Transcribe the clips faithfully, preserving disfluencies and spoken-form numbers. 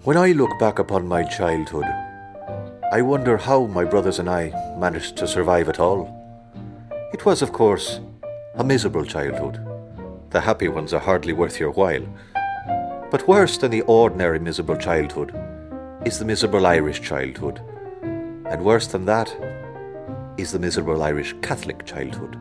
When I look back upon my childhood, I wonder how my brothers and I managed to survive it all. It was, of course, a miserable childhood. The happy ones are hardly worth your while. But worse than the ordinary miserable childhood is the miserable Irish childhood. And worse than that is the miserable Irish Catholic childhood.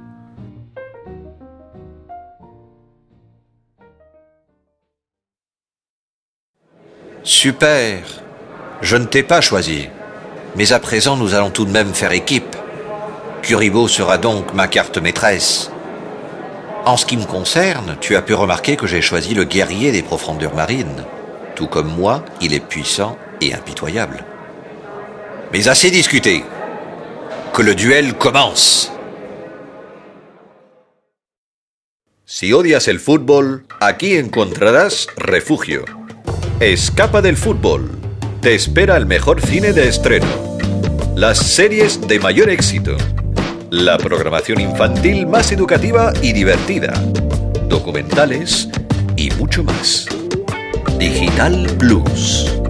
Super. Je ne t'ai pas choisi. Mais à présent, nous allons tout de même faire équipe. Kuribo sera donc ma carte maîtresse. En ce qui me concerne, tu as pu remarquer que j'ai choisi le guerrier des profondeurs marines. Tout comme moi, il est puissant et impitoyable. Mais assez discuté. Que le duel commence. Si odias el fútbol, aquí encontrarás refugio. Escapa del fútbol. Te espera el mejor cine de estreno. Las series de mayor éxito. La programación infantil más educativa y divertida. Documentales y mucho más. Digital Plus.